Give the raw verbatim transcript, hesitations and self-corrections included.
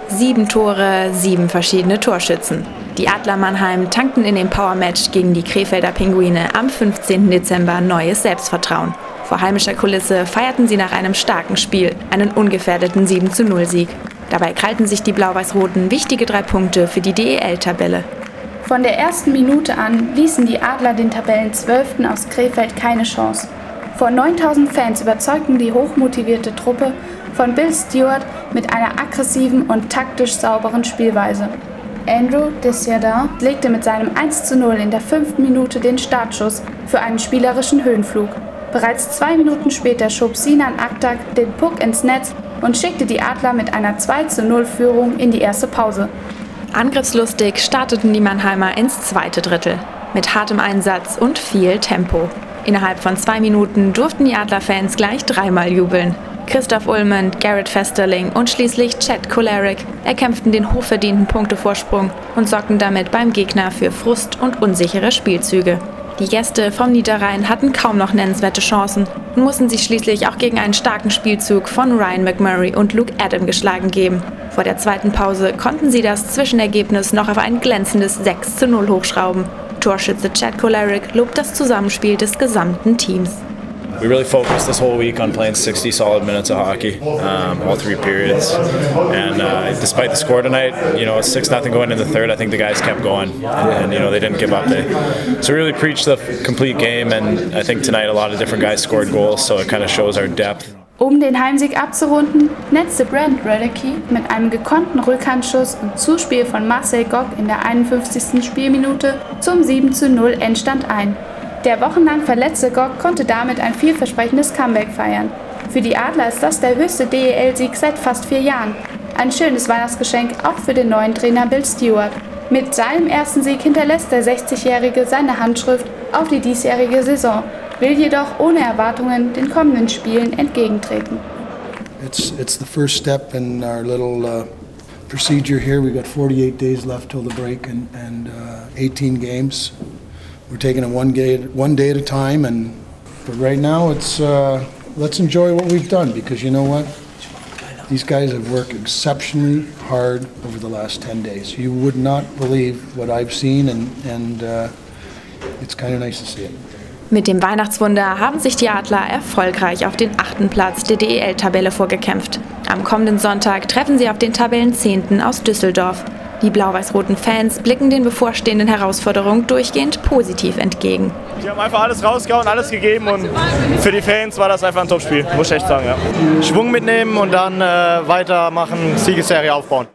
Sieben Tore, sieben verschiedene Torschützen. Die Adler Mannheim tankten in dem Power-Match gegen die Krefelder Pinguine am fünfzehnten Dezember neues Selbstvertrauen. Vor heimischer Kulisse feierten sie nach einem starken Spiel einen ungefährdeten sieben zu null Sieg. Dabei krallten sich die Blau-Weiß-Roten wichtige drei Punkte für die D E L-Tabelle. Von der ersten Minute an ließen die Adler den Tabellenzwölften aus Krefeld keine Chance. Vor neuntausend Fans überzeugten die hochmotivierte Truppe von Bill Stewart mit einer aggressiven und taktisch sauberen Spielweise. Andrew Desjardins legte mit seinem eins zu null in der fünften Minute den Startschuss für einen spielerischen Höhenflug. Bereits zwei Minuten später schob Sinan Aktak den Puck ins Netz und schickte die Adler mit einer zwei zu null Führung in die erste Pause. Angriffslustig starteten die Mannheimer ins zweite Drittel. Mit hartem Einsatz und viel Tempo. Innerhalb von zwei Minuten durften die Adlerfans gleich dreimal jubeln. Christoph Ullmann, Garrett Festerling und schließlich Chad Kolarik erkämpften den hochverdienten Punktevorsprung und sorgten damit beim Gegner für Frust und unsichere Spielzüge. Die Gäste vom Niederrhein hatten kaum noch nennenswerte Chancen und mussten sich schließlich auch gegen einen starken Spielzug von Ryan McMurray und Luke Adam geschlagen geben. Vor der zweiten Pause konnten sie das Zwischenergebnis noch auf ein glänzendes sechs zu null hochschrauben. Torschütze Chad Kolarik lobt das Zusammenspiel des gesamten Teams. We really focused this whole week on playing sixty solid minutes of hockey, um, all three periods. And uh, despite the score tonight, you know, six nothing going in the third, I think the guys kept going, and, and you know they didn't give up. They so we really preached the complete game, and I think tonight a lot of different guys scored goals, so it kind of shows our depth. Um den Heimsieg abzurunden, netzte Brent Radecki mit einem gekonnten Rückhandschuss und Zuspiel von Marcel Gock in der einundfünfzigsten Spielminute zum sieben zu null Endstand ein. Der wochenlang verletzte Gock konnte damit ein vielversprechendes Comeback feiern. Für die Adler ist das der höchste D E L-Sieg seit fast vier Jahren. Ein schönes Weihnachtsgeschenk auch für den neuen Trainer Bill Stewart. Mit seinem ersten Sieg hinterlässt der sechzigjährige seine Handschrift auf die diesjährige Saison, will jedoch ohne Erwartungen den kommenden Spielen entgegentreten. It's, it's the first step in our little uh, procedure here. We got forty-eight days left till the break and, and uh, eighteen games. We're taking it one day, one day at a time, and but right now it's uh, let's enjoy what we've done, because you know what? These guys have worked exceptionally hard over the last ten days. You would not believe what I've seen, and, and uh, it's kind of nice to see it. Mit dem Weihnachtswunder haben sich die Adler erfolgreich auf den achten Platz der D E L-Tabelle vorgekämpft. Am kommenden Sonntag treffen sie auf den Tabellenzehnten aus Düsseldorf. Die blau-weiß-roten Fans blicken den bevorstehenden Herausforderungen durchgehend positiv entgegen. Die haben einfach alles rausgehauen, alles gegeben, und für die Fans war das einfach ein Top-Spiel, muss ich echt sagen. Ja. Schwung mitnehmen und dann äh, weitermachen, Siegesserie aufbauen.